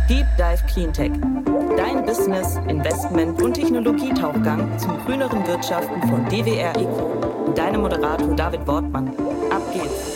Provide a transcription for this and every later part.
Deep Dive Cleantech. Dein Business, Investment und Technologietauchgang zum grüneren Wirtschaften von DWR Eco. Und deinem Moderator David Wortmann. Ab geht's.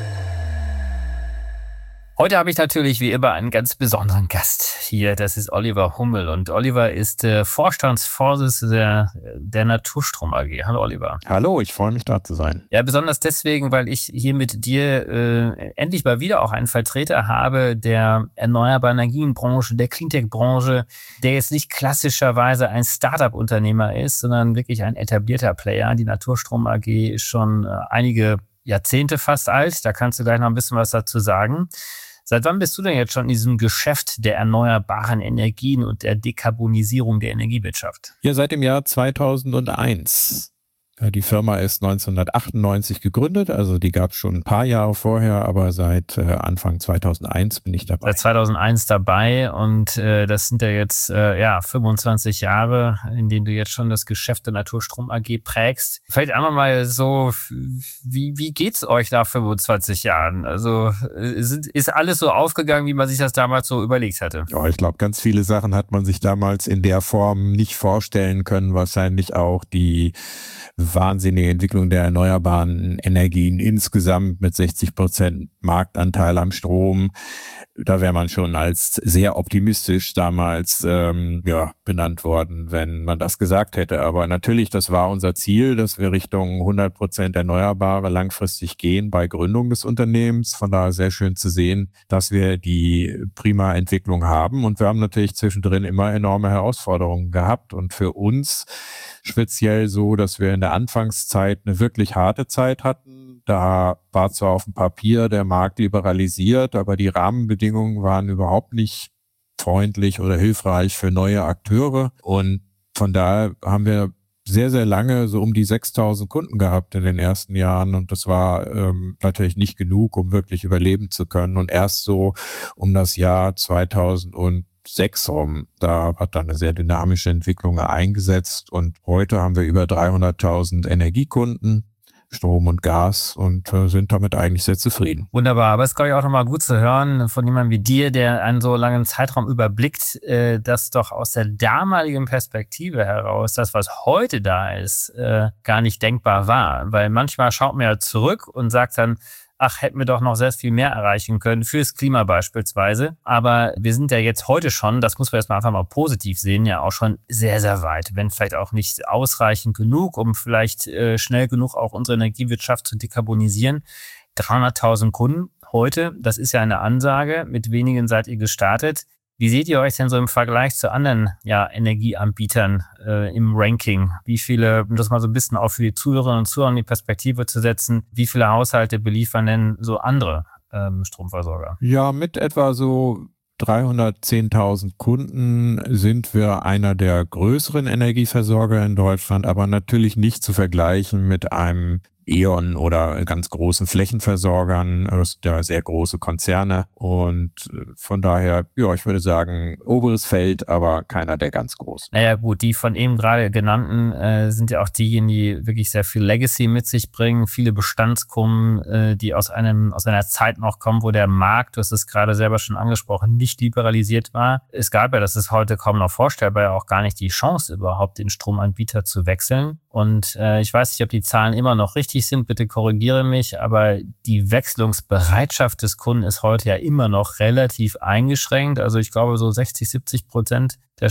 Heute habe ich natürlich wie immer einen ganz besonderen Gast hier. Das ist Oliver Hummel. Und Oliver ist Vorstandsvorsitzender der Naturstrom AG. Hallo Oliver. Hallo, ich freue mich da zu sein. Ja, besonders deswegen, weil ich hier mit dir endlich mal wieder auch einen Vertreter habe der erneuerbaren Energienbranche, der Cleantech-Branche, der jetzt nicht klassischerweise ein Startup-Unternehmer ist, sondern wirklich ein etablierter Player. Die Naturstrom AG ist schon einige Jahrzehnte fast alt. Da kannst du gleich noch ein bisschen was dazu sagen. Seit wann bist du denn jetzt schon in diesem Geschäft der erneuerbaren Energien und der Dekarbonisierung der Energiewirtschaft? Ja, seit dem Jahr 2001. Die Firma ist 1998 gegründet, also die gab es schon ein paar Jahre vorher, aber seit Anfang 2001 bin ich dabei. Seit 2001 dabei und das sind ja jetzt 25 Jahre, in denen du jetzt schon das Geschäft der Naturstrom AG prägst. Vielleicht einmal mal so, wie geht's euch nach 25 Jahren? Also ist alles so aufgegangen, wie man sich das damals so überlegt hatte? Ja, ich glaube, ganz viele Sachen hat man sich damals in der Form nicht vorstellen können. Wahrscheinlich auch die wahnsinnige Entwicklung der erneuerbaren Energien insgesamt mit 60% Marktanteil am Strom. Da wäre man schon als sehr optimistisch damals benannt worden, wenn man das gesagt hätte. Aber natürlich, das war unser Ziel, dass wir Richtung 100% Erneuerbare langfristig gehen bei Gründung des Unternehmens. Von daher sehr schön zu sehen, dass wir die prima Entwicklung haben. Und wir haben natürlich zwischendrin immer enorme Herausforderungen gehabt. Und für uns speziell so, dass wir in der Anfangszeit eine wirklich harte Zeit hatten. Da war zwar auf dem Papier der Markt liberalisiert, aber die Rahmenbedingungen waren überhaupt nicht freundlich oder hilfreich für neue Akteure. Und von daher haben wir sehr, sehr lange so um die 6.000 Kunden gehabt in den ersten Jahren. Und das war natürlich nicht genug, um wirklich überleben zu können. Und erst so um das Jahr 2006 rum, da hat dann eine sehr dynamische Entwicklung eingesetzt. Und heute haben wir über 300.000 Energiekunden, Strom und Gas, und sind damit eigentlich sehr zufrieden. Wunderbar, aber es ist, glaube ich, auch nochmal gut zu hören von jemandem wie dir, der einen so langen Zeitraum überblickt, dass doch aus der damaligen Perspektive heraus das, was heute da ist, gar nicht denkbar war. Weil manchmal schaut man ja zurück und sagt dann, ach, hätten wir doch noch sehr viel mehr erreichen können, fürs Klima beispielsweise. Aber wir sind ja jetzt heute schon, das muss man jetzt mal einfach mal positiv sehen, ja auch schon sehr, sehr weit. Wenn vielleicht auch nicht ausreichend genug, um vielleicht schnell genug auch unsere Energiewirtschaft zu dekarbonisieren. 300.000 Kunden heute, das ist ja eine Ansage. Mit wenigen seid ihr gestartet. Wie seht ihr euch denn so im Vergleich zu anderen Energieanbietern im Ranking? Wie viele, um das mal so ein bisschen auch für die Zuhörerinnen und Zuhörer in die Perspektive zu setzen, wie viele Haushalte beliefern denn so andere Stromversorger? Ja, mit etwa so 310.000 Kunden sind wir einer der größeren Energieversorger in Deutschland, aber natürlich nicht zu vergleichen mit einem E.ON oder ganz großen Flächenversorgern, ja, sehr große Konzerne, und von daher, ja, ich würde sagen, oberes Feld, aber keiner der ganz großen. Naja gut, die von eben gerade genannten sind ja auch diejenigen, die wirklich sehr viel Legacy mit sich bringen, viele Bestandskunden, die aus einer Zeit noch kommen, wo der Markt, du hast es gerade selber schon angesprochen, nicht liberalisiert war. Es gab ja, das ist heute kaum noch vorstellbar, ja auch gar nicht die Chance überhaupt, den Stromanbieter zu wechseln. Und ich weiß nicht, ob die Zahlen immer noch richtig sind, bitte korrigiere mich, aber die Wechselungsbereitschaft des Kunden ist heute ja immer noch relativ eingeschränkt. Also ich glaube, so 60-70% der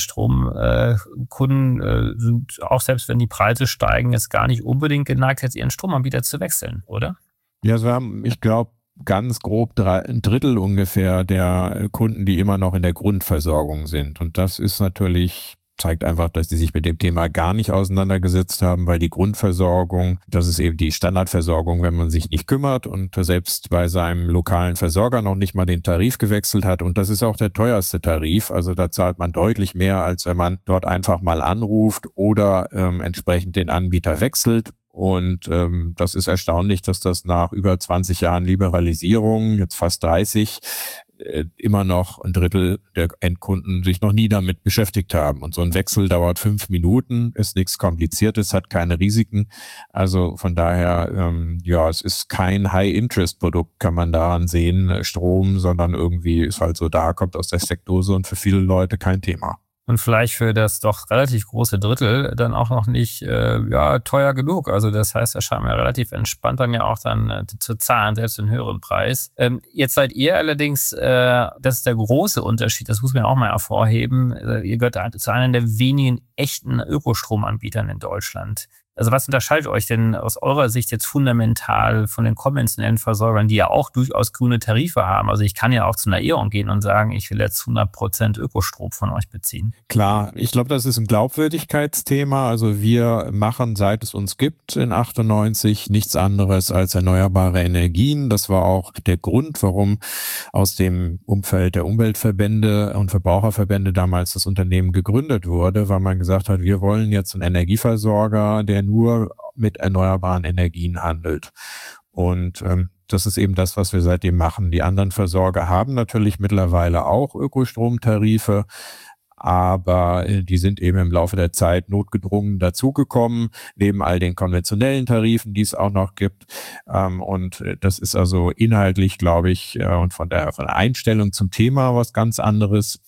Stromkunden sind, auch selbst wenn die Preise steigen, jetzt gar nicht unbedingt geneigt, jetzt ihren Stromanbieter zu wechseln, oder? Ja, also wir haben, ich glaube, ganz grob ein Drittel ungefähr der Kunden, die immer noch in der Grundversorgung sind. Und das ist natürlich, zeigt einfach, dass die sich mit dem Thema gar nicht auseinandergesetzt haben, weil die Grundversorgung, das ist eben die Standardversorgung, wenn man sich nicht kümmert und selbst bei seinem lokalen Versorger noch nicht mal den Tarif gewechselt hat. Und das ist auch der teuerste Tarif. Also da zahlt man deutlich mehr, als wenn man dort einfach mal anruft oder entsprechend den Anbieter wechselt. Und das ist erstaunlich, dass das nach über 20 Jahren Liberalisierung, jetzt fast 30, immer noch ein Drittel der Endkunden sich noch nie damit beschäftigt haben. Und so ein Wechsel dauert 5 Minuten, ist nichts Kompliziertes, hat keine Risiken. Also von daher, es ist kein High-Interest-Produkt, kann man daran sehen, Strom, sondern irgendwie ist halt so da, kommt aus der Steckdose und für viele Leute kein Thema. Und vielleicht für das doch relativ große Drittel dann auch noch nicht teuer genug. Also das heißt, da scheint man relativ entspannt dann ja auch dann zu zahlen, selbst den höheren Preis. Jetzt seid ihr allerdings, das ist der große Unterschied, das muss man auch mal hervorheben, ihr gehört zu einem der wenigen echten Ökostromanbietern in Deutschland. Also was unterscheidet euch denn aus eurer Sicht jetzt fundamental von den konventionellen Versorgern, die ja auch durchaus grüne Tarife haben? Also ich kann ja auch zu einer E.ON gehen und sagen, ich will jetzt 100% Ökostrom von euch beziehen. Klar, ich glaube, das ist ein Glaubwürdigkeitsthema. Also wir machen, seit es uns gibt, in 98 nichts anderes als erneuerbare Energien. Das war auch der Grund, warum aus dem Umfeld der Umweltverbände und Verbraucherverbände damals das Unternehmen gegründet wurde, weil man gesagt hat, wir wollen jetzt einen Energieversorger, der nur mit erneuerbaren Energien handelt. Und das ist eben das, was wir seitdem machen. Die anderen Versorger haben natürlich mittlerweile auch Ökostromtarife, aber die sind eben im Laufe der Zeit notgedrungen dazugekommen, neben all den konventionellen Tarifen, die es auch noch gibt. Und das ist also inhaltlich, glaube ich, und von der Einstellung zum Thema was ganz anderes.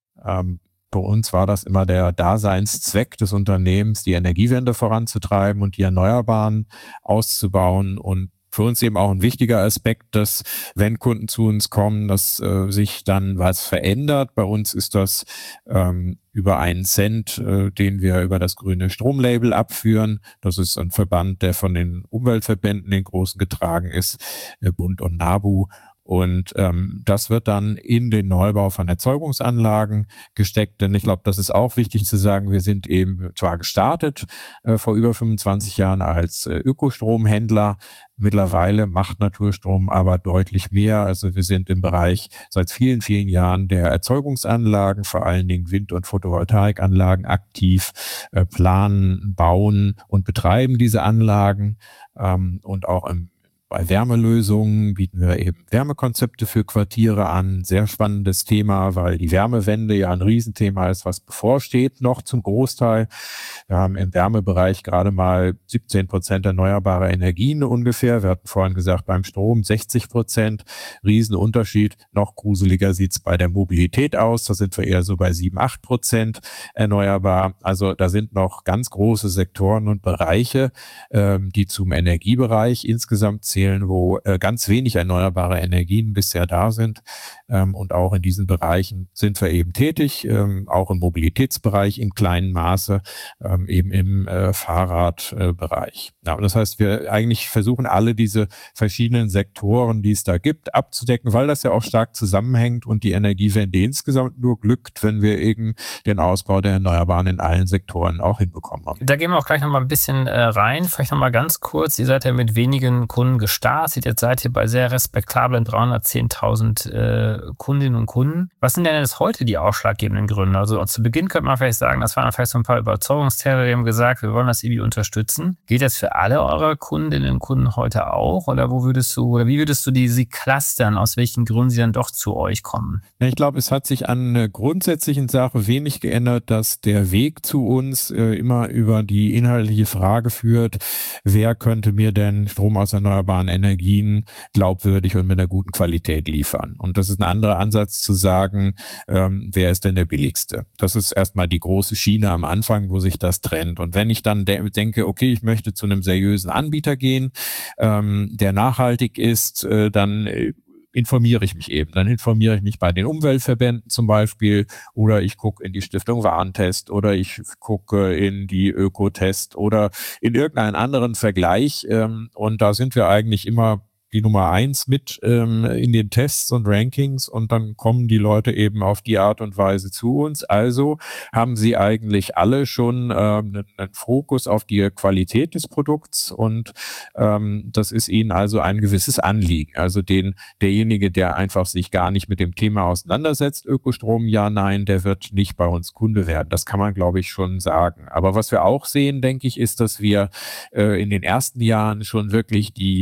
Bei uns war das immer der Daseinszweck des Unternehmens, die Energiewende voranzutreiben und die Erneuerbaren auszubauen. Und für uns eben auch ein wichtiger Aspekt, dass wenn Kunden zu uns kommen, dass sich dann was verändert. Bei uns ist das über 1 Cent, den wir über das grüne Stromlabel abführen. Das ist ein Verband, der von den Umweltverbänden, den großen, getragen ist, Bund und NABU. Und das wird dann in den Neubau von Erzeugungsanlagen gesteckt, denn ich glaube, das ist auch wichtig zu sagen, wir sind eben zwar gestartet vor über 25 Jahren als Ökostromhändler, mittlerweile macht Naturstrom aber deutlich mehr. Also wir sind im Bereich seit vielen, vielen Jahren der Erzeugungsanlagen, vor allen Dingen Wind- und Photovoltaikanlagen aktiv, planen, bauen und betreiben diese Anlagen und auch bei Wärmelösungen bieten wir eben Wärmekonzepte für Quartiere an. Sehr spannendes Thema, weil die Wärmewende ja ein Riesenthema ist, was bevorsteht noch zum Großteil. Wir haben im Wärmebereich gerade mal 17% erneuerbare Energien ungefähr. Wir hatten vorhin gesagt, beim Strom 60%. Riesenunterschied. Noch gruseliger sieht's bei der Mobilität aus. Da sind wir eher so bei 7-8% erneuerbar. Also da sind noch ganz große Sektoren und Bereiche, die zum Energiebereich insgesamt zählen, wo ganz wenig erneuerbare Energien bisher da sind. Und auch in diesen Bereichen sind wir eben tätig, auch im Mobilitätsbereich in kleinem Maße, eben im Fahrradbereich. Ja, das heißt, wir eigentlich versuchen alle diese verschiedenen Sektoren, die es da gibt, abzudecken, weil das ja auch stark zusammenhängt und die Energiewende insgesamt nur glückt, wenn wir eben den Ausbau der Erneuerbaren in allen Sektoren auch hinbekommen haben. Da gehen wir auch gleich nochmal ein bisschen rein. Vielleicht nochmal ganz kurz, ihr seid ja mit wenigen Kunden gestartet, jetzt seid ihr bei sehr respektablen 310.000 Kundinnen und Kunden. Was sind denn jetzt heute die ausschlaggebenden Gründe? Also zu Beginn könnte man vielleicht sagen, das waren vielleicht so ein paar Überzeugungstäter, die haben gesagt, wir wollen das irgendwie unterstützen. Gilt das für alle eure Kundinnen und Kunden heute auch? Oder wie würdest du sie clustern, aus welchen Gründen sie dann doch zu euch kommen? Ja, ich glaube, es hat sich an einer grundsätzlichen Sache wenig geändert, dass der Weg zu uns immer über die inhaltliche Frage führt, wer könnte mir denn Strom aus erneuerbaren Energien glaubwürdig und mit einer guten Qualität liefern. Und das ist ein anderer Ansatz zu sagen, wer ist denn der billigste? Das ist erstmal die große Schiene am Anfang, wo sich das trennt. Und wenn ich dann denke, okay, ich möchte zu einem seriösen Anbieter gehen, der nachhaltig ist, dann informiere ich mich eben. Dann informiere ich mich bei den Umweltverbänden zum Beispiel oder ich gucke in die Stiftung Warentest oder ich gucke in die Ökotest oder in irgendeinen anderen Vergleich. Und da sind wir eigentlich immer die Nummer 1 mit in den Tests und Rankings und dann kommen die Leute eben auf die Art und Weise zu uns. Also haben sie eigentlich alle schon einen Fokus auf die Qualität des Produkts und das ist ihnen also ein gewisses Anliegen. Also derjenige, der einfach sich gar nicht mit dem Thema auseinandersetzt, Ökostrom, ja, nein, der wird nicht bei uns Kunde werden. Das kann man, glaube ich, schon sagen. Aber was wir auch sehen, denke ich, ist, dass wir in den ersten Jahren schon wirklich die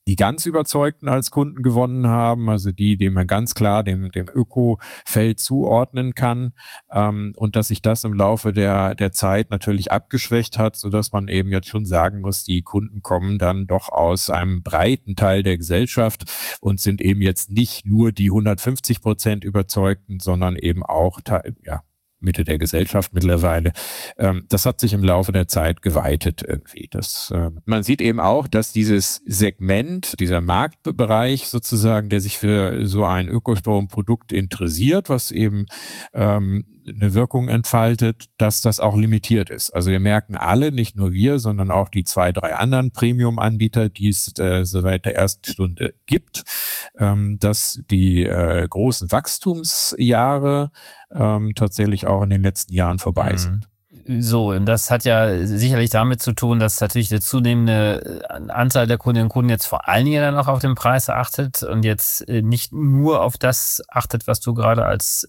die ganz Überzeugten als Kunden gewonnen haben, also die man ganz klar dem Öko-Feld zuordnen kann, und dass sich das im Laufe der Zeit natürlich abgeschwächt hat, sodass man eben jetzt schon sagen muss, die Kunden kommen dann doch aus einem breiten Teil der Gesellschaft und sind eben jetzt nicht nur die 150% Überzeugten, sondern eben auch Mitte der Gesellschaft mittlerweile. Das hat sich im Laufe der Zeit geweitet irgendwie. Man sieht eben auch, dass dieses Segment, dieser Marktbereich sozusagen, der sich für so ein Ökostromprodukt interessiert, was eben eine Wirkung entfaltet, dass das auch limitiert ist. Also wir merken alle, nicht nur wir, sondern auch die 2, 3 anderen Premium-Anbieter, die es seit der ersten Stunde gibt, dass die großen Wachstumsjahre tatsächlich auch in den letzten Jahren vorbei sind. So, und das hat ja sicherlich damit zu tun, dass natürlich der zunehmende Anteil der Kundinnen und Kunden jetzt vor allen Dingen dann auch auf den Preis achtet und jetzt nicht nur auf das achtet, was du gerade als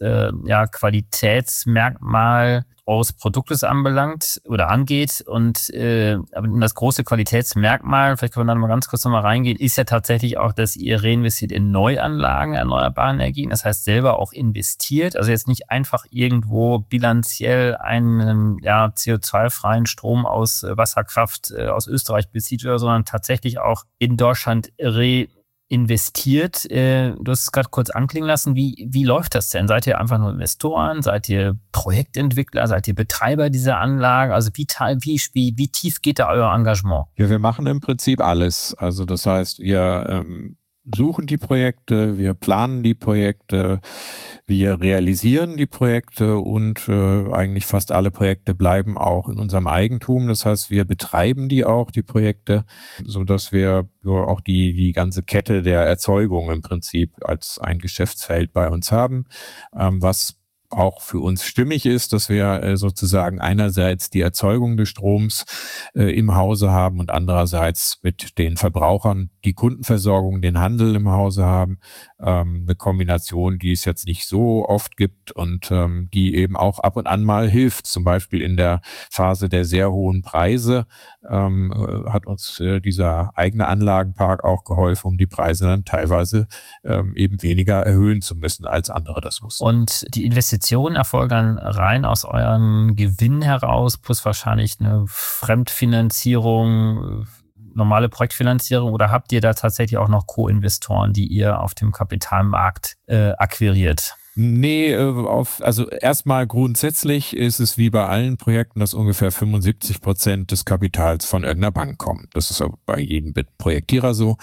Qualitätsmerkmal eures Produktes anbelangt oder angeht. Und aber das große Qualitätsmerkmal, vielleicht können wir da mal ganz kurz nochmal reingehen, ist ja tatsächlich auch, dass ihr reinvestiert in Neuanlagen erneuerbaren Energien. Das heißt, selber auch investiert. Also jetzt nicht einfach irgendwo bilanziell einen CO2-freien Strom aus Wasserkraft aus Österreich bezieht, sondern tatsächlich auch in Deutschland investiert. Du hast es gerade kurz anklingen lassen. Wie läuft das denn? Seid ihr einfach nur Investoren? Seid ihr Projektentwickler? Seid ihr Betreiber dieser Anlage? Also wie tief geht da euer Engagement? Ja, wir machen im Prinzip alles. Also das heißt, wir suchen die Projekte, wir planen die Projekte, wir realisieren die Projekte und eigentlich fast alle Projekte bleiben auch in unserem Eigentum. Das heißt, wir betreiben die Projekte, so dass wir auch die ganze Kette der Erzeugung im Prinzip als ein Geschäftsfeld bei uns haben, was auch für uns stimmig ist, dass wir sozusagen einerseits die Erzeugung des Stroms im Hause haben und andererseits mit den Verbrauchern die Kundenversorgung, den Handel im Hause haben. Eine Kombination, die es jetzt nicht so oft gibt und die eben auch ab und an mal hilft. Zum Beispiel in der Phase der sehr hohen Preise hat uns dieser eigene Anlagenpark auch geholfen, um die Preise dann teilweise eben weniger erhöhen zu müssen, als andere das mussten. Und die Investitionen erfolgen rein aus eurem Gewinn heraus, plus wahrscheinlich eine Fremdfinanzierung, normale Projektfinanzierung, oder habt ihr da tatsächlich auch noch Co-Investoren, die ihr auf dem Kapitalmarkt akquiriert? Nee, also erstmal grundsätzlich ist es wie bei allen Projekten, dass ungefähr 75% des Kapitals von irgendeiner Bank kommt. Das ist auch bei jedem Projektierer so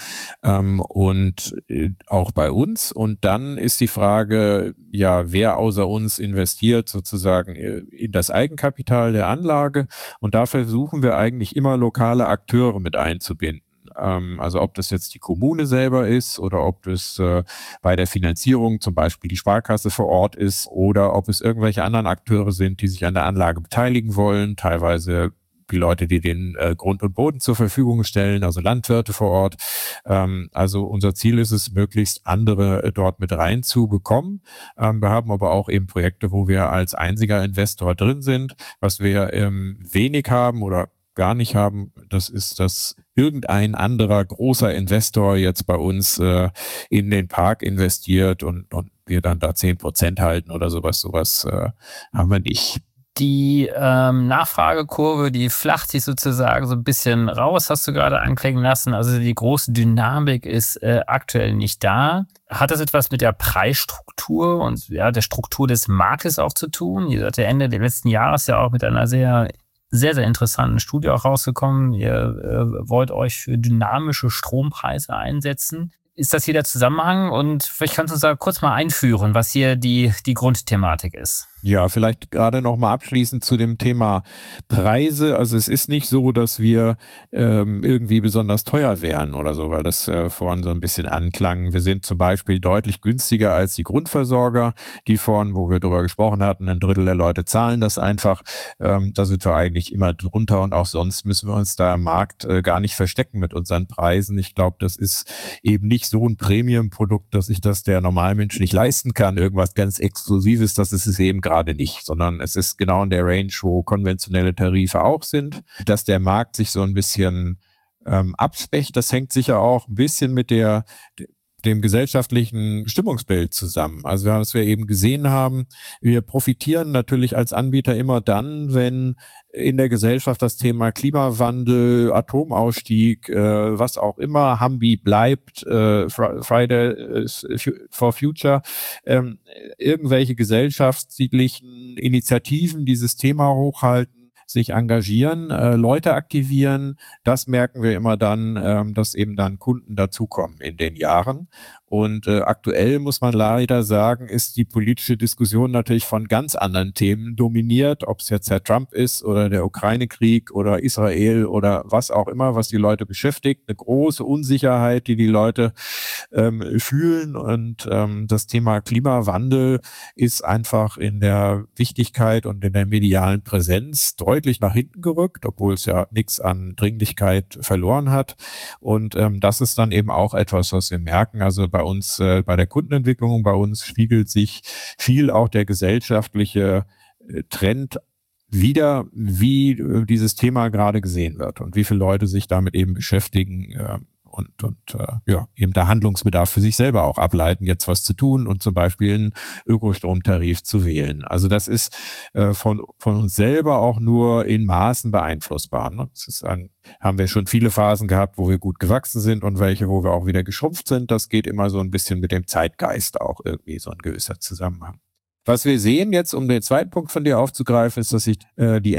und auch bei uns. Und dann ist die Frage, wer außer uns investiert sozusagen in das Eigenkapital der Anlage. Und da versuchen wir eigentlich immer lokale Akteure mit einzubinden. Also ob das jetzt die Kommune selber ist oder ob das bei der Finanzierung zum Beispiel die Sparkasse vor Ort ist oder ob es irgendwelche anderen Akteure sind, die sich an der Anlage beteiligen wollen, teilweise die Leute, die den Grund und Boden zur Verfügung stellen, also Landwirte vor Ort. Also unser Ziel ist es, möglichst andere dort mit reinzubekommen. Wir haben aber auch eben Projekte, wo wir als einziger Investor drin sind. Was wir wenig haben oder gar nicht haben, das ist, dass irgendein anderer großer Investor jetzt bei uns in den Park investiert und wir dann da 10% halten oder sowas haben wir nicht. Die Nachfragekurve, die flacht sich sozusagen so ein bisschen raus, hast du gerade anklingen lassen. Also die große Dynamik ist aktuell nicht da. Hat das etwas mit der Preisstruktur und der Struktur des Marktes auch zu tun? Ihr seid ja Ende des letzten Jahres ja auch mit einer sehr, sehr, sehr interessanten Studie auch rausgekommen. Ihr wollt euch für dynamische Strompreise einsetzen. Ist das hier der Zusammenhang? Und vielleicht kannst du uns da kurz mal einführen, was hier die Grundthematik ist. Ja, vielleicht gerade noch mal abschließend zu dem Thema Preise. Also es ist nicht so, dass wir irgendwie besonders teuer wären oder so, weil das vorhin so ein bisschen anklang. Wir sind zum Beispiel deutlich günstiger als die Grundversorger, die vorhin, wo wir drüber gesprochen hatten, 1/3 der Leute zahlen das einfach. Da sind wir eigentlich immer drunter und auch sonst müssen wir uns da im Markt gar nicht verstecken mit unseren Preisen. Ich glaube, das ist eben nicht so ein Premium-Produkt, dass sich das der Normalmensch nicht leisten kann. Irgendwas ganz Exklusives, das ist es eben gerade nicht, sondern es ist genau in der Range, wo konventionelle Tarife auch sind, dass der Markt sich so ein bisschen abspecht. Das hängt sicher auch ein bisschen mit dem gesellschaftlichen Stimmungsbild zusammen. Also was wir eben gesehen haben, wir profitieren natürlich als Anbieter immer dann, wenn in der Gesellschaft das Thema Klimawandel, Atomausstieg, was auch immer, Hambi bleibt, Fridays for Future, irgendwelche gesellschaftlichen Initiativen dieses Thema hochhalten, sich engagieren, Leute aktivieren. Das merken wir immer dann, dass eben dann Kunden dazukommen in den Jahren. Und aktuell muss man leider sagen, ist die politische Diskussion natürlich von ganz anderen Themen dominiert, ob es jetzt Herr Trump ist oder der Ukraine-Krieg oder Israel oder was auch immer, was die Leute beschäftigt. Eine große Unsicherheit, die Leute fühlen. Und das Thema Klimawandel ist einfach in der Wichtigkeit und in der medialen Präsenz deutlich nach hinten gerückt, obwohl es ja nichts an Dringlichkeit verloren hat. Und das ist dann eben auch etwas, was wir merken. Also bei uns, bei der Kundenentwicklung, bei uns spiegelt sich viel auch der gesellschaftliche Trend wider, wie dieses Thema gerade gesehen wird und wie viele Leute sich damit eben beschäftigen und eben der Handlungsbedarf für sich selber auch ableiten, jetzt was zu tun und zum Beispiel einen Ökostromtarif zu wählen. Also das ist von uns selber auch nur in Maßen beeinflussbar. Ne? Haben wir schon viele Phasen gehabt, wo wir gut gewachsen sind und welche, wo wir auch wieder geschrumpft sind. Das geht immer so ein bisschen mit dem Zeitgeist auch irgendwie so ein gewisser Zusammenhang. Was wir sehen jetzt, um den zweiten Punkt von dir aufzugreifen, ist, dass sich die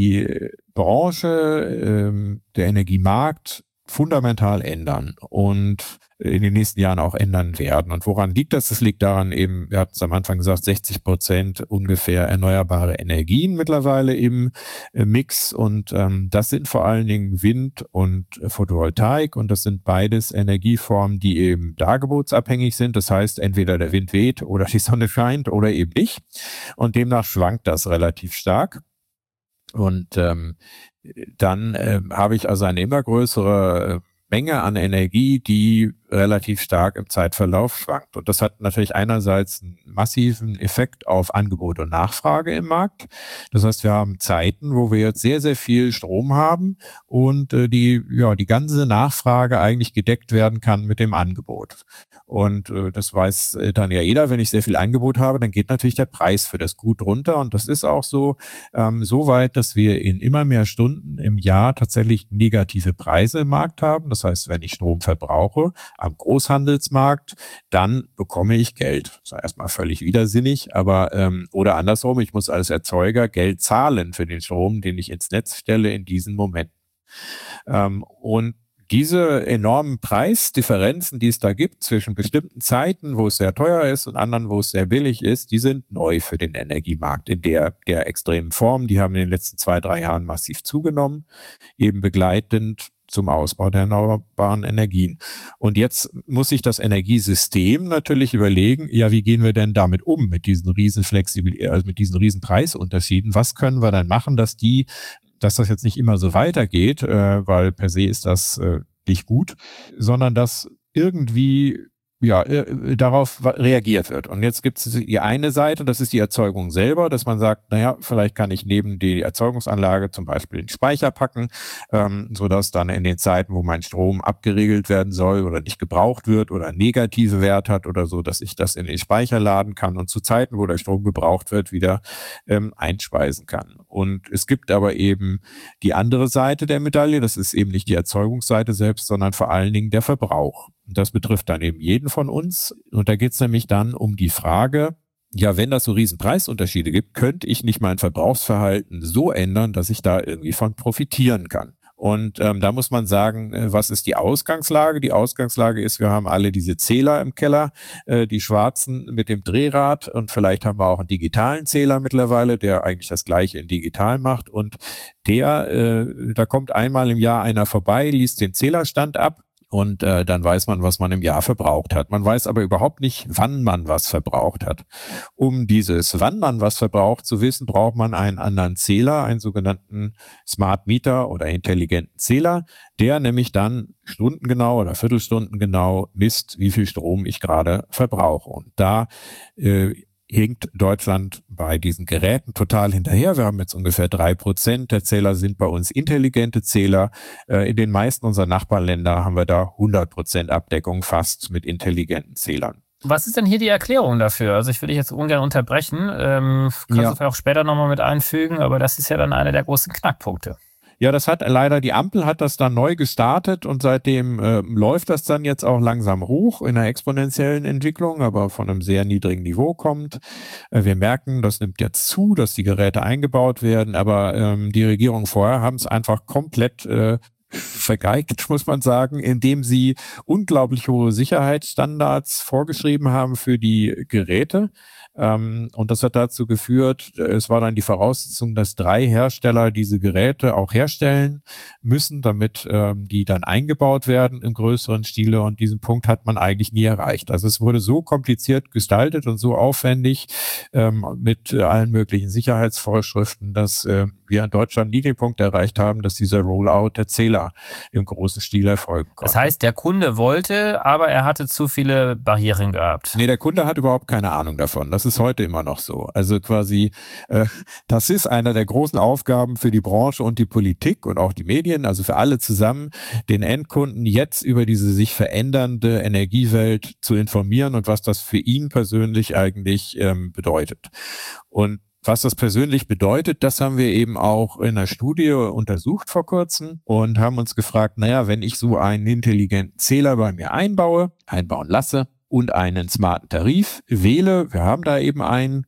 Energiebranche, der Energiemarkt fundamental ändern und in den nächsten Jahren auch ändern werden. Und woran liegt das? Das liegt daran eben, wir hatten es am Anfang gesagt, 60% ungefähr erneuerbare Energien mittlerweile im Mix. Und das sind vor allen Dingen Wind und Photovoltaik. Und das sind beides Energieformen, die eben dargebotsabhängig sind. Das heißt, entweder der Wind weht oder die Sonne scheint oder eben nicht. Und demnach schwankt das relativ stark. Und dann habe ich also eine immer größere Menge an Energie, die relativ stark im Zeitverlauf schwankt. Und das hat natürlich einerseits einen massiven Effekt auf Angebot und Nachfrage im Markt. Das heißt, wir haben Zeiten, wo wir jetzt sehr, sehr viel Strom haben und die ganze Nachfrage eigentlich gedeckt werden kann mit dem Angebot. Und das weiß dann ja jeder, wenn ich sehr viel Angebot habe, dann geht natürlich der Preis für das Gut runter. Und das ist auch so weit, dass wir in immer mehr Stunden im Jahr tatsächlich negative Preise im Markt haben. Das heißt, wenn ich Strom verbrauche am Großhandelsmarkt, dann bekomme ich Geld. Das ist erstmal völlig widersinnig, aber oder andersrum, ich muss als Erzeuger Geld zahlen für den Strom, den ich ins Netz stelle in diesen Momenten. Und diese enormen Preisdifferenzen, die es da gibt zwischen bestimmten Zeiten, wo es sehr teuer ist und anderen, wo es sehr billig ist, die sind neu für den Energiemarkt in der extremen Form. Die haben in den letzten 2-3 Jahren massiv zugenommen, eben begleitend zum Ausbau der erneuerbaren Energien. Und jetzt muss sich das Energiesystem natürlich überlegen, ja, wie gehen wir denn damit um, mit diesen riesen mit diesen riesen Preisunterschieden? Was können wir dann machen, dass das jetzt nicht immer so weitergeht, weil per se ist das nicht gut, sondern dass irgendwie darauf reagiert wird. Und jetzt gibt es die eine Seite, das ist die Erzeugung selber, dass man sagt, naja, vielleicht kann ich neben die Erzeugungsanlage zum Beispiel einen Speicher packen, sodass dann in den Zeiten, wo mein Strom abgeregelt werden soll oder nicht gebraucht wird oder einen negative Wert hat oder so, dass ich das in den Speicher laden kann und zu Zeiten, wo der Strom gebraucht wird, wieder einspeisen kann. Und es gibt aber eben die andere Seite der Medaille, das ist eben nicht die Erzeugungsseite selbst, sondern vor allen Dingen der Verbrauch. Und das betrifft dann eben jeden von uns. Und da geht es nämlich dann um die Frage, ja, wenn das so riesen Preisunterschiede gibt, könnte ich nicht mein Verbrauchsverhalten so ändern, dass ich da irgendwie von profitieren kann. Und da muss man sagen, was ist die Ausgangslage? Die Ausgangslage ist, wir haben alle diese Zähler im Keller, die schwarzen mit dem Drehrad, und vielleicht haben wir auch einen digitalen Zähler mittlerweile, der eigentlich das Gleiche in digital macht. Und da kommt einmal im Jahr einer vorbei, liest den Zählerstand ab. Und dann weiß man, was man im Jahr verbraucht hat. Man weiß aber überhaupt nicht, wann man was verbraucht hat. Um wann man was verbraucht zu wissen, braucht man einen anderen Zähler, einen sogenannten Smart Meter oder intelligenten Zähler, der nämlich dann stundengenau oder viertelstundengenau misst, wie viel Strom ich gerade verbrauche. Und da hinkt Deutschland bei diesen Geräten total hinterher. Wir haben jetzt ungefähr 3% der Zähler sind bei uns intelligente Zähler. In den meisten unserer Nachbarländer haben wir da 100% Abdeckung fast mit intelligenten Zählern. Was ist denn hier die Erklärung dafür? Also ich will dich jetzt ungern unterbrechen. Kannst du vielleicht auch später nochmal mit einfügen, aber das ist ja dann einer der großen Knackpunkte. Ja, das hat leider, die Ampel hat das dann neu gestartet und seitdem läuft das dann jetzt auch langsam hoch in einer exponentiellen Entwicklung, aber von einem sehr niedrigen Niveau kommt. Wir merken, das nimmt jetzt zu, dass die Geräte eingebaut werden, aber die Regierung vorher haben es einfach komplett vergeigt, muss man sagen, indem sie unglaublich hohe Sicherheitsstandards vorgeschrieben haben für die Geräte. Und das hat dazu geführt, es war dann die Voraussetzung, dass 3 Hersteller diese Geräte auch herstellen müssen, damit die dann eingebaut werden im größeren Stile. Und diesen Punkt hat man eigentlich nie erreicht. Also es wurde so kompliziert gestaltet und so aufwendig mit allen möglichen Sicherheitsvorschriften, dass wir in Deutschland nie den Punkt erreicht haben, dass dieser Rollout der Zähler im großen Stil erfolgen konnte. Das heißt, der Kunde wollte, aber er hatte zu viele Barrieren gehabt. Nee, der Kunde hat überhaupt keine Ahnung davon. Das ist heute immer noch so. Also quasi, das ist einer der großen Aufgaben für die Branche und die Politik und auch die Medien, also für alle zusammen, den Endkunden jetzt über diese sich verändernde Energiewelt zu informieren und was das für ihn persönlich eigentlich bedeutet. Und was das persönlich bedeutet, das haben wir eben auch in einer Studie untersucht vor kurzem und haben uns gefragt, naja, wenn ich so einen intelligenten Zähler bei mir einbauen lasse und einen smarten Tarif wähle, wir haben da eben einen,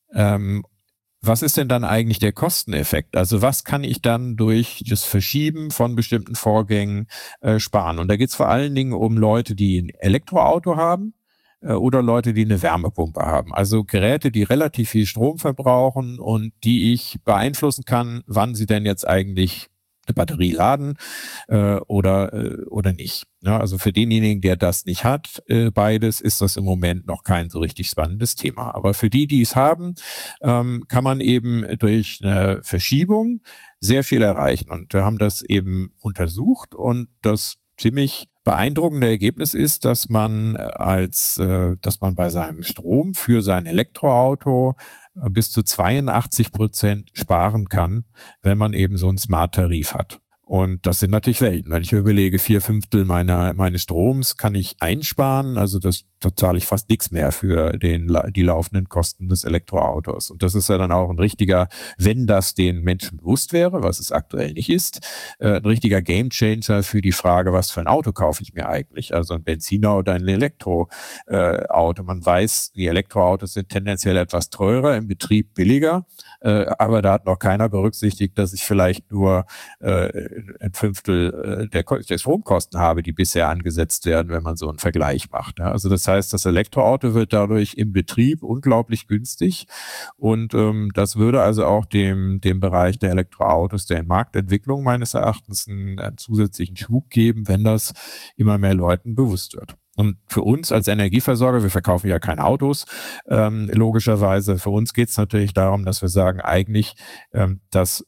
was ist denn dann eigentlich der Kosteneffekt? Also was kann ich dann durch das Verschieben von bestimmten Vorgängen sparen? Und da geht es vor allen Dingen um Leute, die ein Elektroauto haben, oder Leute, die eine Wärmepumpe haben. Also Geräte, die relativ viel Strom verbrauchen und die ich beeinflussen kann, wann sie denn jetzt eigentlich eine Batterie laden oder nicht. Ja, also für denjenigen, der das nicht hat, beides, ist das im Moment noch kein so richtig spannendes Thema. Aber für die, die es haben, kann man eben durch eine Verschiebung sehr viel erreichen. Und wir haben das eben untersucht und das ziemlich beeindruckende Ergebnis ist, dass man bei seinem Strom für sein Elektroauto bis zu 82% sparen kann, wenn man eben so einen Smart-Tarif hat. Und das sind natürlich Welten. Wenn ich überlege, 4/5 meines Stroms kann ich einsparen, also da zahle ich fast nichts mehr für die laufenden Kosten des Elektroautos. Und das ist ja dann auch ein richtiger, wenn das den Menschen bewusst wäre, was es aktuell nicht ist, ein richtiger Gamechanger für die Frage, was für ein Auto kaufe ich mir eigentlich? Also ein Benziner oder ein Elektroauto. Man weiß, die Elektroautos sind tendenziell etwas teurer, im Betrieb billiger, aber da hat noch keiner berücksichtigt, dass ich vielleicht nur ein Fünftel der Stromkosten habe, die bisher angesetzt werden, wenn man so einen Vergleich macht. Ja. Also das heißt, das Elektroauto wird dadurch im Betrieb unglaublich günstig und das würde also auch dem Bereich der Elektroautos, der Marktentwicklung meines Erachtens einen zusätzlichen Schub geben, wenn das immer mehr Leuten bewusst wird. Und für uns als Energieversorger, wir verkaufen ja keine Autos, logischerweise, für uns geht es natürlich darum, dass wir sagen, eigentlich, das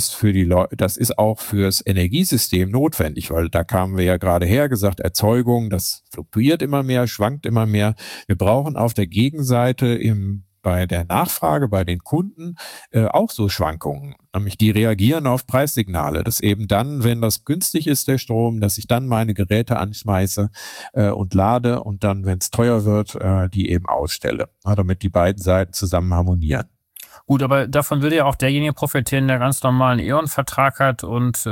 ist auch fürs Energiesystem notwendig, weil da kamen wir ja gerade her, gesagt, Erzeugung, das fluktuiert immer mehr, schwankt immer mehr. Wir brauchen auf der Gegenseite bei der Nachfrage, bei den Kunden auch so Schwankungen. Nämlich die reagieren auf Preissignale, dass eben dann, wenn das günstig ist, der Strom, dass ich dann meine Geräte anschmeiße und lade und dann, wenn es teuer wird, die eben ausstelle, damit die beiden Seiten zusammen harmonieren. Gut, aber davon würde ja auch derjenige profitieren, der ganz normalen E.ON-Vertrag hat und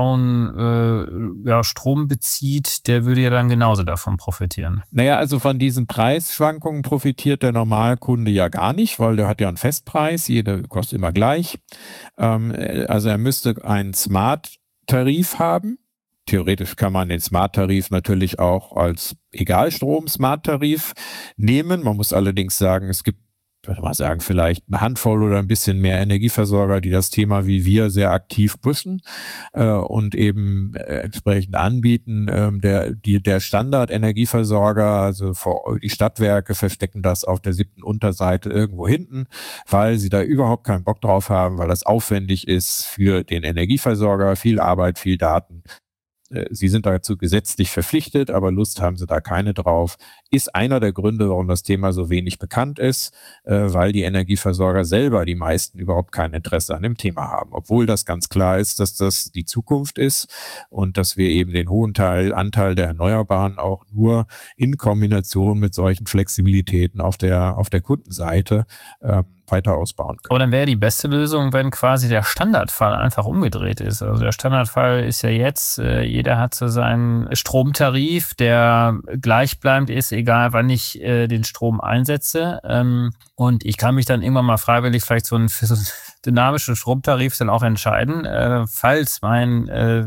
grauen Strom bezieht, der würde ja dann genauso davon profitieren. Naja, also von diesen Preisschwankungen profitiert der Normalkunde ja gar nicht, weil der hat ja einen Festpreis, jeder kostet immer gleich. Also er müsste einen Smart-Tarif haben. Theoretisch kann man den Smart-Tarif natürlich auch als Egalstrom-Smart-Tarif nehmen. Man muss allerdings sagen, es gibt, ich würde mal sagen, vielleicht eine Handvoll oder ein bisschen mehr Energieversorger, die das Thema wie wir sehr aktiv pushen und eben entsprechend anbieten. Der Standard-Energieversorger, also die Stadtwerke, verstecken das auf der 7. Unterseite irgendwo hinten, weil sie da überhaupt keinen Bock drauf haben, weil das aufwendig ist für den Energieversorger, viel Arbeit, viel Daten. sie sind dazu gesetzlich verpflichtet, aber Lust haben sie da keine drauf, ist einer der Gründe, warum das Thema so wenig bekannt ist, weil die Energieversorger selber, die meisten, überhaupt kein Interesse an dem Thema haben. Obwohl das ganz klar ist, dass das die Zukunft ist und dass wir eben den hohen Anteil der Erneuerbaren auch nur in Kombination mit solchen Flexibilitäten auf der Kundenseite weiter ausbauen können. Aber dann wäre die beste Lösung, wenn quasi der Standardfall einfach umgedreht ist. Also der Standardfall ist ja jetzt, jeder hat so seinen Stromtarif, der gleichbleibend ist, egal wann ich den Strom einsetze. Und ich kann mich dann irgendwann mal freiwillig vielleicht für so einen dynamischen Stromtarif dann auch entscheiden, falls mein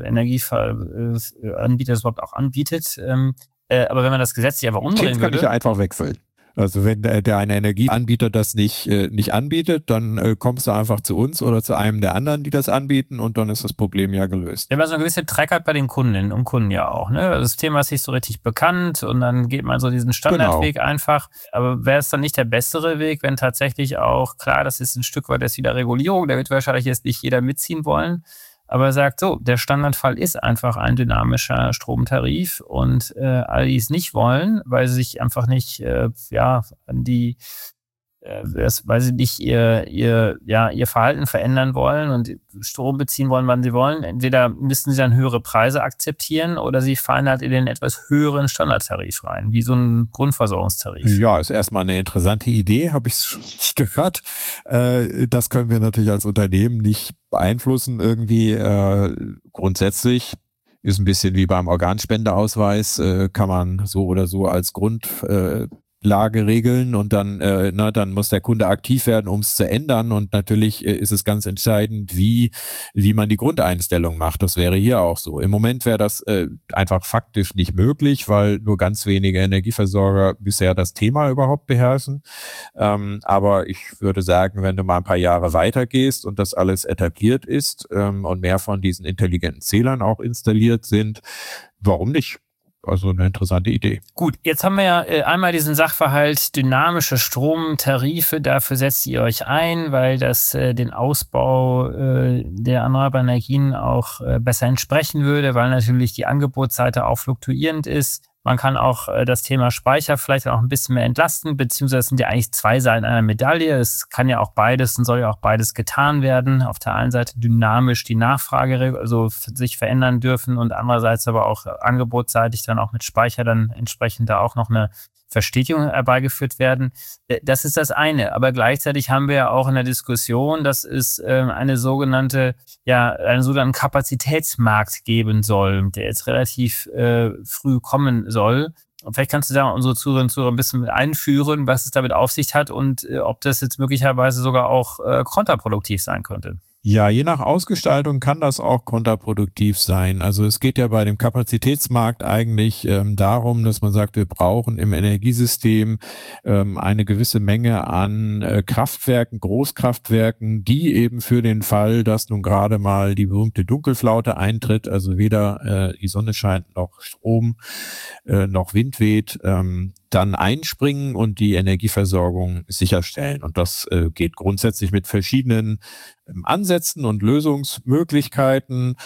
Energieanbieter das überhaupt auch anbietet. Aber wenn man das gesetzlich einfach umdrehen würde... kann ich ja einfach wegfüllen. Also wenn der eine Energieanbieter das nicht anbietet, dann kommst du einfach zu uns oder zu einem der anderen, die das anbieten, und dann ist das Problem ja gelöst. Ja, weil so eine gewisse Trägheit bei den Kundinnen und Kunden ja auch. Ne? Das Thema ist nicht so richtig bekannt und dann geht man so diesen Standardweg einfach. Aber wäre es dann nicht der bessere Weg, wenn tatsächlich auch, klar, das ist ein Stück weit jetzt wieder Regulierung, da wird wahrscheinlich jetzt nicht jeder mitziehen wollen, aber er sagt so, der Standardfall ist einfach ein dynamischer Stromtarif und alle, die es nicht wollen, weil sie sich einfach nicht an die weil sie nicht ihr Verhalten verändern wollen und Strom beziehen wollen, wann sie wollen. Entweder müssen sie dann höhere Preise akzeptieren oder sie fallen halt in den etwas höheren Standardtarif rein, wie so ein Grundversorgungstarif. Ja, ist erstmal eine interessante Idee, habe ich nicht gehört. Das können wir natürlich als Unternehmen nicht beeinflussen irgendwie. Grundsätzlich ist ein bisschen wie beim Organspendeausweis, kann man so oder so als Grundlage regeln und dann muss der Kunde aktiv werden, um es zu ändern, und natürlich ist es ganz entscheidend, wie man die Grundeinstellung macht. Das wäre hier auch so. Im Moment wäre das einfach faktisch nicht möglich, weil nur ganz wenige Energieversorger bisher das Thema überhaupt beherrschen. Aber ich würde sagen, wenn du mal ein paar Jahre weitergehst und das alles etabliert ist und mehr von diesen intelligenten Zählern auch installiert sind, warum nicht? Also eine interessante Idee. Gut, jetzt haben wir ja einmal diesen Sachverhalt dynamische Stromtarife. Dafür setzt ihr euch ein, weil das den Ausbau der erneuerbaren Energien auch besser entsprechen würde, weil natürlich die Angebotsseite auch fluktuierend ist. Man kann auch das Thema Speicher vielleicht auch ein bisschen mehr entlasten, beziehungsweise es sind ja eigentlich zwei Seiten einer Medaille. Es kann ja auch beides und soll ja auch beides getan werden. Auf der einen Seite dynamisch die Nachfrage also sich verändern dürfen und andererseits aber auch angebotsseitig dann auch mit Speicher dann entsprechend da auch noch eine Verstetigung herbeigeführt werden. Das ist das eine. Aber gleichzeitig haben wir ja auch in der Diskussion, dass es einen sogenannten Kapazitätsmarkt geben soll, der jetzt relativ früh kommen soll. Und vielleicht kannst du da unsere Zuhörerinnen und Zuhörer ein bisschen mit einführen, was es damit auf sich hat und ob das jetzt möglicherweise sogar auch kontraproduktiv sein könnte. Ja, je nach Ausgestaltung kann das auch kontraproduktiv sein. Also es geht ja bei dem Kapazitätsmarkt eigentlich darum, dass man sagt, wir brauchen im Energiesystem eine gewisse Menge an Kraftwerken, Großkraftwerken, die eben für den Fall, dass nun gerade mal die berühmte Dunkelflaute eintritt, also weder die Sonne scheint noch Strom noch Wind weht, dann einspringen und die Energieversorgung sicherstellen. Und das geht grundsätzlich mit verschiedenen Ansätzen und Lösungsmöglichkeiten.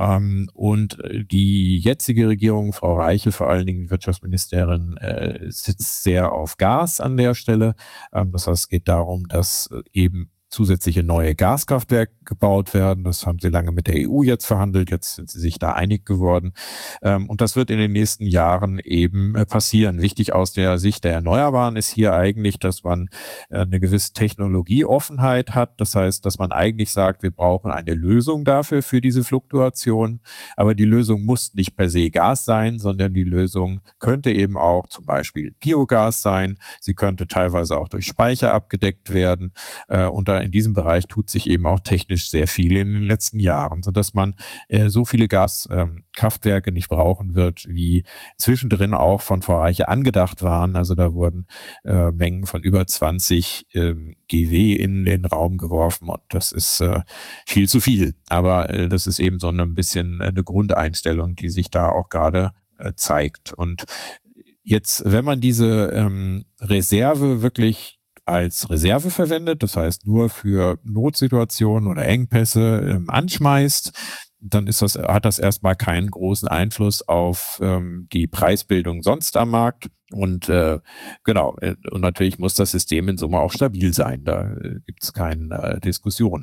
Und die jetzige Regierung, Frau Reichel, vor allen Dingen Wirtschaftsministerin, sitzt sehr auf Gas an der Stelle. Das heißt, es geht darum, dass eben zusätzliche neue Gaskraftwerke gebaut werden. Das haben sie lange mit der EU jetzt verhandelt. Jetzt sind sie sich da einig geworden. Und das wird in den nächsten Jahren eben passieren. Wichtig aus der Sicht der Erneuerbaren ist hier eigentlich, dass man eine gewisse Technologieoffenheit hat. Das heißt, dass man eigentlich sagt, wir brauchen eine Lösung dafür, für diese Fluktuation. Aber die Lösung muss nicht per se Gas sein, sondern die Lösung könnte eben auch zum Beispiel Biogas sein. Sie könnte teilweise auch durch Speicher abgedeckt werden. Und in diesem Bereich tut sich eben auch technisch sehr viel in den letzten Jahren, sodass man so viele Gaskraftwerke nicht brauchen wird, wie zwischendrin auch von Frau Reiche angedacht waren. Also da wurden Mengen von über 20 GW in den Raum geworfen und das ist viel zu viel. Aber das ist eben so ein bisschen eine Grundeinstellung, die sich da auch gerade zeigt. Und jetzt, wenn man diese Reserve wirklich als Reserve verwendet, das heißt nur für Notsituationen oder Engpässe anschmeißt, dann hat das erstmal keinen großen Einfluss auf die Preisbildung sonst am Markt. Und genau, und natürlich muss das System in Summe auch stabil sein. Da gibt es keine Diskussion.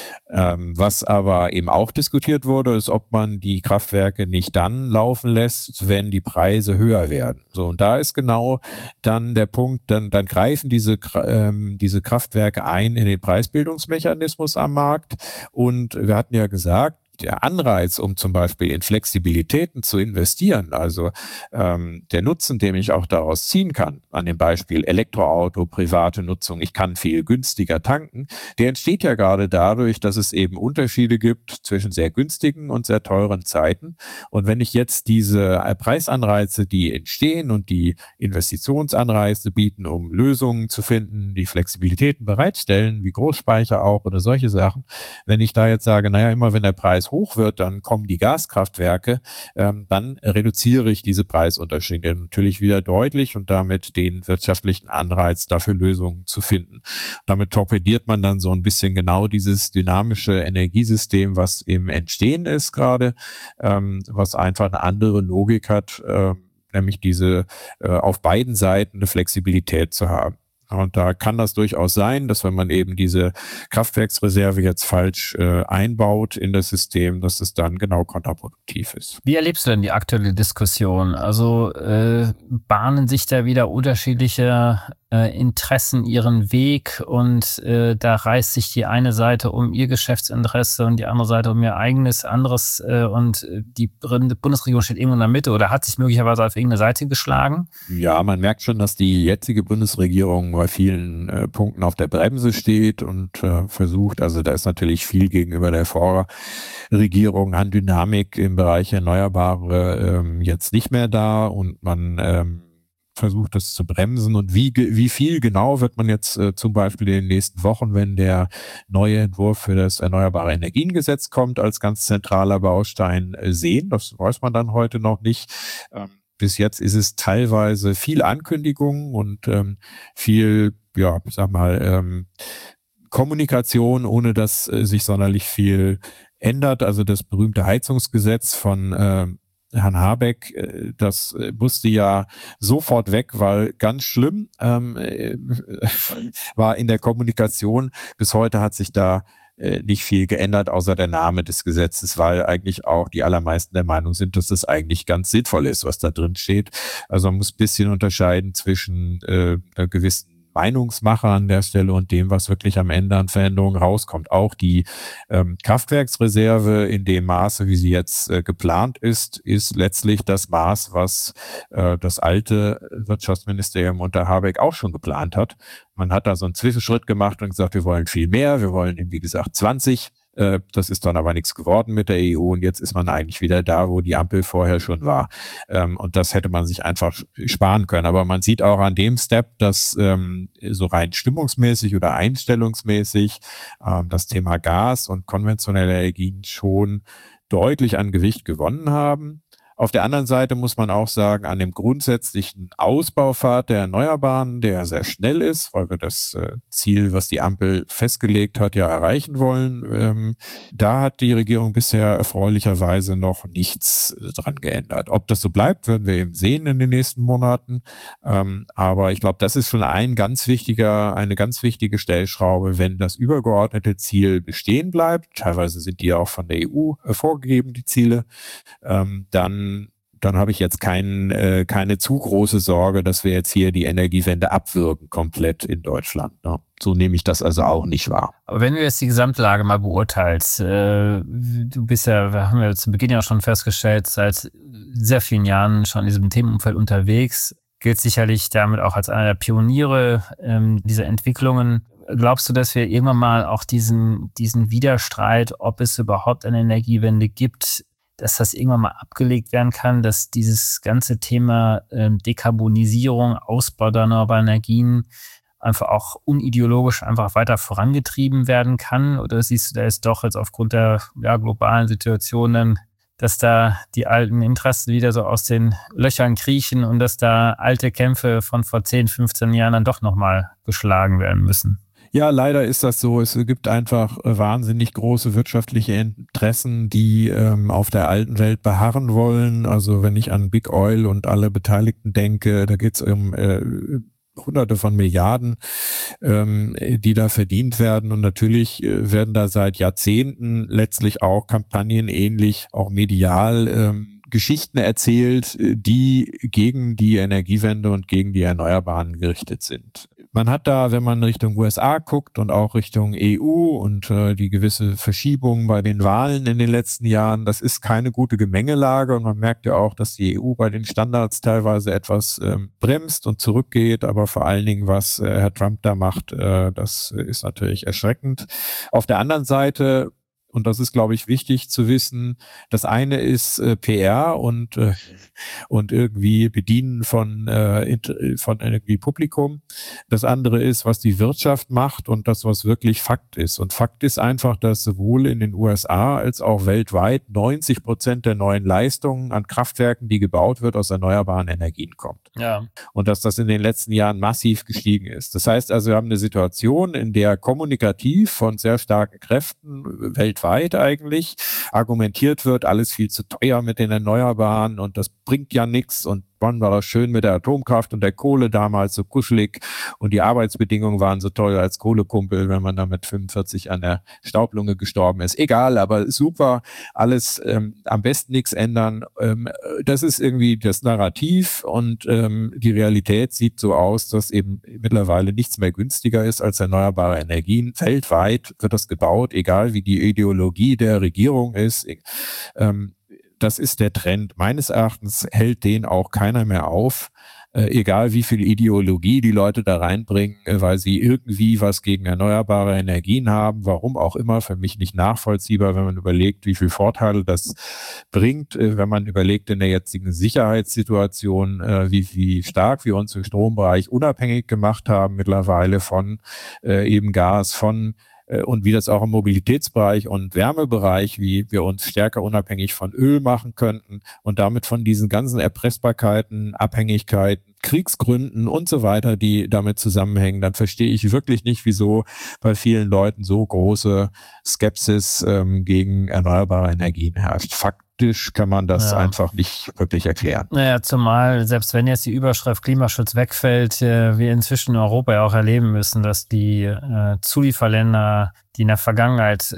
Was aber eben auch diskutiert wurde, ist, ob man die Kraftwerke nicht dann laufen lässt, wenn die Preise höher werden. So, und da ist genau dann der Punkt, dann greifen diese Kraftwerke ein in den Preisbildungsmechanismus am Markt. Und wir hatten ja gesagt, der Anreiz, um zum Beispiel in Flexibilitäten zu investieren, also der Nutzen, den ich auch daraus ziehen kann, an dem Beispiel Elektroauto, private Nutzung, ich kann viel günstiger tanken, der entsteht ja gerade dadurch, dass es eben Unterschiede gibt zwischen sehr günstigen und sehr teuren Zeiten. Und wenn ich jetzt diese Preisanreize, die entstehen und die Investitionsanreize bieten, um Lösungen zu finden, die Flexibilitäten bereitstellen, wie Großspeicher auch oder solche Sachen, wenn ich da jetzt sage, naja, immer wenn der Preis hoch wird, dann kommen die Gaskraftwerke, dann reduziere ich diese Preisunterschiede natürlich wieder deutlich und damit den wirtschaftlichen Anreiz dafür Lösungen zu finden. Damit torpediert man dann so ein bisschen genau dieses dynamische Energiesystem, was im Entstehen ist gerade, was einfach eine andere Logik hat, nämlich diese auf beiden Seiten eine Flexibilität zu haben. Und da kann das durchaus sein, dass wenn man eben diese Kraftwerksreserve jetzt falsch einbaut in das System, dass es dann genau kontraproduktiv ist. Wie erlebst du denn die aktuelle Diskussion? Also bahnen sich da wieder unterschiedliche Interessen ihren Weg und da reißt sich die eine Seite um ihr Geschäftsinteresse und die andere Seite um ihr eigenes anderes und die Bundesregierung steht irgendwo in der Mitte oder hat sich möglicherweise auf irgendeine Seite geschlagen? Ja, man merkt schon, dass die jetzige Bundesregierung bei vielen Punkten auf der Bremse steht und versucht, also da ist natürlich viel gegenüber der Vorregierung an Dynamik im Bereich Erneuerbare jetzt nicht mehr da und man versucht, das zu bremsen. Und wie viel genau wird man jetzt zum Beispiel in den nächsten Wochen, wenn der neue Entwurf für das Erneuerbare Energiengesetz kommt, als ganz zentraler Baustein sehen? Das weiß man dann heute noch nicht. Bis jetzt ist es teilweise viel Ankündigung und viel, ja, ich sag mal, Kommunikation, ohne dass sich sonderlich viel ändert. Also das berühmte Heizungsgesetz von Herrn Habeck, das musste ja sofort weg, weil ganz schlimm war in der Kommunikation. Bis heute hat sich da nicht viel geändert, außer der Name des Gesetzes, weil eigentlich auch die allermeisten der Meinung sind, dass das eigentlich ganz sinnvoll ist, was da drin steht. Also man muss ein bisschen unterscheiden zwischen einer gewissen Meinungsmacher an der Stelle und dem, was wirklich am Ende an Veränderungen rauskommt. Auch die Kraftwerksreserve in dem Maße, wie sie jetzt geplant ist letztlich das Maß, was das alte Wirtschaftsministerium unter Habeck auch schon geplant hat. Man hat da so einen Zwischenschritt gemacht und gesagt, wir wollen viel mehr, wir wollen, wie gesagt, 20. Das ist dann aber nichts geworden mit der EU und jetzt ist man eigentlich wieder da, wo die Ampel vorher schon war. Und das hätte man sich einfach sparen können. Aber man sieht auch an dem Step, dass so rein stimmungsmäßig oder einstellungsmäßig das Thema Gas und konventionelle Energien schon deutlich an Gewicht gewonnen haben. Auf der anderen Seite muss man auch sagen, an dem grundsätzlichen Ausbaupfad der Erneuerbaren, der sehr schnell ist, weil wir das Ziel, was die Ampel festgelegt hat, ja erreichen wollen, da hat die Regierung bisher erfreulicherweise noch nichts dran geändert. Ob das so bleibt, werden wir eben sehen in den nächsten Monaten. Aber ich glaube, das ist schon eine ganz wichtige Stellschraube, wenn das übergeordnete Ziel bestehen bleibt. Teilweise sind die ja auch von der EU vorgegeben, die Ziele. Dann habe ich jetzt keine zu große Sorge, dass wir jetzt hier die Energiewende abwürgen komplett in Deutschland. Ne? So nehme ich das also auch nicht wahr. Aber wenn du jetzt die Gesamtlage mal beurteilst, du bist ja, wir haben ja zu Beginn ja schon festgestellt, seit sehr vielen Jahren schon in diesem Themenumfeld unterwegs, gilt sicherlich damit auch als einer der Pioniere dieser Entwicklungen. Glaubst du, dass wir irgendwann mal auch diesen Widerstreit, ob es überhaupt eine Energiewende gibt, dass das irgendwann mal abgelegt werden kann, dass dieses ganze Thema Dekarbonisierung, Ausbau der erneuerbaren Energien einfach auch unideologisch einfach weiter vorangetrieben werden kann? Oder siehst du da jetzt doch jetzt aufgrund der globalen Situation dann, dass da die alten Interessen wieder so aus den Löchern kriechen und dass da alte Kämpfe von vor 10, 15 Jahren dann doch nochmal geschlagen werden müssen? Ja, leider ist das so. Es gibt einfach wahnsinnig große wirtschaftliche Interessen, die auf der alten Welt beharren wollen. Also wenn ich an Big Oil und alle Beteiligten denke, da geht es um Hunderte von Milliarden, die da verdient werden. Und natürlich werden da seit Jahrzehnten letztlich auch Kampagnen ähnlich, auch medial, Geschichten erzählt, die gegen die Energiewende und gegen die Erneuerbaren gerichtet sind. Man hat da, wenn man Richtung USA guckt und auch Richtung EU und die gewisse Verschiebung bei den Wahlen in den letzten Jahren, das ist keine gute Gemengelage und man merkt ja auch, dass die EU bei den Standards teilweise etwas bremst und zurückgeht, aber vor allen Dingen, was Herr Trump da macht, das ist natürlich erschreckend. Auf der anderen Seite, und das ist, glaube ich, wichtig zu wissen, das eine ist PR und irgendwie Bedienen von irgendwie Publikum. Das andere ist, was die Wirtschaft macht und das, was wirklich Fakt ist. Und Fakt ist einfach, dass sowohl in den USA als auch weltweit 90% der neuen Leistungen an Kraftwerken, die gebaut wird, aus erneuerbaren Energien kommt. Ja. Und dass das in den letzten Jahren massiv gestiegen ist. Das heißt also, wir haben eine Situation, in der kommunikativ von sehr starken Kräften weltweit eigentlich argumentiert wird, alles viel zu teuer mit den Erneuerbaren und das bringt ja nichts und wann war das schön mit der Atomkraft und der Kohle damals so kuschelig und die Arbeitsbedingungen waren so toll als Kohlekumpel, wenn man da mit 45 an der Staublunge gestorben ist. Egal, aber super, alles am besten nichts ändern. Das ist irgendwie das Narrativ und die Realität sieht so aus, dass eben mittlerweile nichts mehr günstiger ist als erneuerbare Energien. Weltweit wird das gebaut, egal wie die Ideologie der Regierung ist. Das ist der Trend. Meines Erachtens hält den auch keiner mehr auf, egal wie viel Ideologie die Leute da reinbringen, weil sie irgendwie was gegen erneuerbare Energien haben, warum auch immer, für mich nicht nachvollziehbar, wenn man überlegt, wie viel Vorteile das bringt, wenn man überlegt in der jetzigen Sicherheitssituation, wie stark wir uns im Strombereich unabhängig gemacht haben mittlerweile von eben Gas, und wie das auch im Mobilitätsbereich und Wärmebereich, wie wir uns stärker unabhängig von Öl machen könnten und damit von diesen ganzen Erpressbarkeiten, Abhängigkeiten, Kriegsgründen und so weiter, die damit zusammenhängen, dann verstehe ich wirklich nicht, wieso bei vielen Leuten so große Skepsis gegen erneuerbare Energien herrscht. Faktisch kann man das einfach nicht wirklich erklären. Naja, zumal, selbst wenn jetzt die Überschrift Klimaschutz wegfällt, wir inzwischen in Europa ja auch erleben müssen, dass die Zulieferländer, die in der Vergangenheit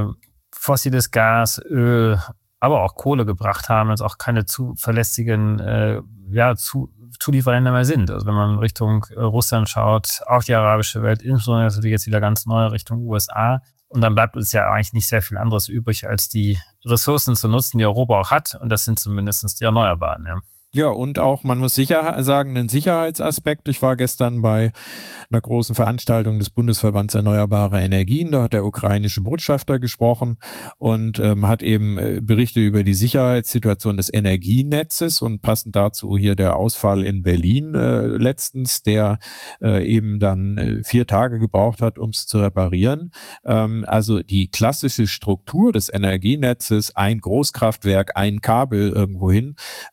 fossiles Gas, Öl, aber auch Kohle gebracht haben, jetzt auch keine zuverlässigen Zulieferländer mehr sind. Also wenn man Richtung Russland schaut, auch die arabische Welt, insbesondere natürlich jetzt wieder ganz neu Richtung USA. Und dann bleibt uns ja eigentlich nicht sehr viel anderes übrig, als die Ressourcen zu nutzen, die Europa auch hat. Und das sind zumindest die Erneuerbaren. Ja. Ja, und auch, man muss sicher sagen, einen Sicherheitsaspekt. Ich war gestern bei einer großen Veranstaltung des Bundesverbands Erneuerbare Energien. Da hat der ukrainische Botschafter gesprochen und hat eben Berichte über die Sicherheitssituation des Energienetzes und passend dazu hier der Ausfall in Berlin letztens, der eben dann 4 Tage gebraucht hat, um es zu reparieren. Also die klassische Struktur des Energienetzes, ein Großkraftwerk, ein Kabel irgendwo hin,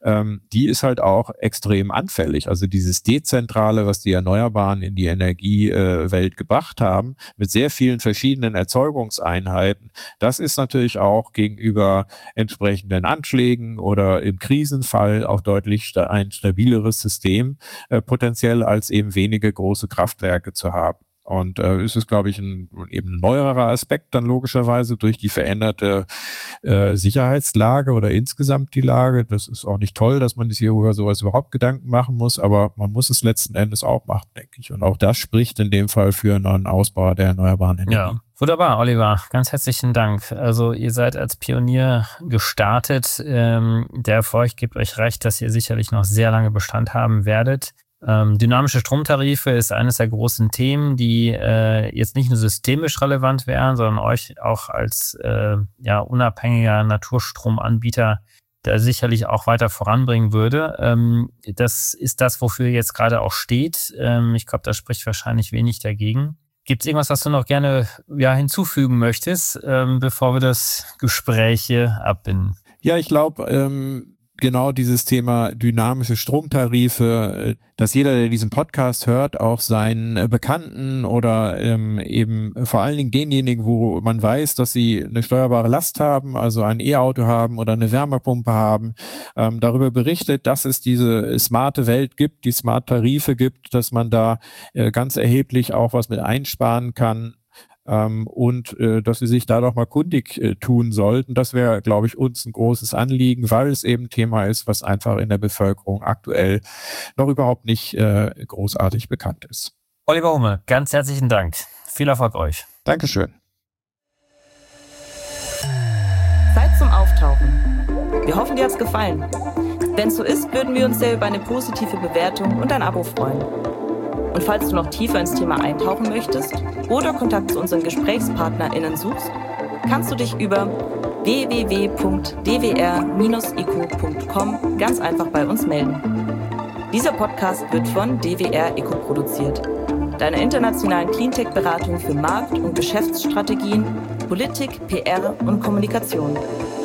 die ist halt auch extrem anfällig. Also dieses Dezentrale, was die Erneuerbaren in die Energiewelt gebracht haben, mit sehr vielen verschiedenen Erzeugungseinheiten, das ist natürlich auch gegenüber entsprechenden Anschlägen oder im Krisenfall auch deutlich ein stabileres System potenziell als eben wenige große Kraftwerke zu haben. Und es ist, glaube ich, eben ein neuerer Aspekt dann logischerweise durch die veränderte Sicherheitslage oder insgesamt die Lage. Das ist auch nicht toll, dass man sich hier über sowas überhaupt Gedanken machen muss, aber man muss es letzten Endes auch machen, denke ich. Und auch das spricht in dem Fall für einen Ausbau der erneuerbaren Energie. Ja. Wunderbar, Oliver. Ganz herzlichen Dank. Also ihr seid als Pionier gestartet. Der Erfolg gibt euch recht, dass ihr sicherlich noch sehr lange Bestand haben werdet. Dynamische Stromtarife ist eines der großen Themen, die jetzt nicht nur systemisch relevant wären, sondern euch auch als unabhängiger Naturstromanbieter da sicherlich auch weiter voranbringen würde. Das ist das, wofür ihr jetzt gerade auch steht. Ich glaube, da spricht wahrscheinlich wenig dagegen. Gibt es irgendwas, was du noch gerne hinzufügen möchtest, bevor wir das Gespräch abbinden? Ja, ich glaube, genau dieses Thema dynamische Stromtarife, dass jeder, der diesen Podcast hört, auch seinen Bekannten oder eben vor allen Dingen denjenigen, wo man weiß, dass sie eine steuerbare Last haben, also ein E-Auto haben oder eine Wärmepumpe haben, darüber berichtet, dass es diese smarte Welt gibt, die smart Tarife gibt, dass man da ganz erheblich auch was mit einsparen kann. Und dass sie sich da doch mal kundig tun sollten. Das wäre, glaube ich, uns ein großes Anliegen, weil es eben ein Thema ist, was einfach in der Bevölkerung aktuell noch überhaupt nicht großartig bekannt ist. Oliver Hummel, ganz herzlichen Dank. Viel Erfolg euch. Dankeschön. Zeit zum Auftauchen. Wir hoffen, dir hat's gefallen. Wenn es so ist, würden wir uns sehr über eine positive Bewertung und ein Abo freuen. Und falls du noch tiefer ins Thema eintauchen möchtest oder Kontakt zu unseren GesprächspartnerInnen suchst, kannst du dich über www.dwr-eco.com ganz einfach bei uns melden. Dieser Podcast wird von DWR Eco produziert, deiner internationalen Cleantech-Beratung für Markt- und Geschäftsstrategien, Politik, PR und Kommunikation.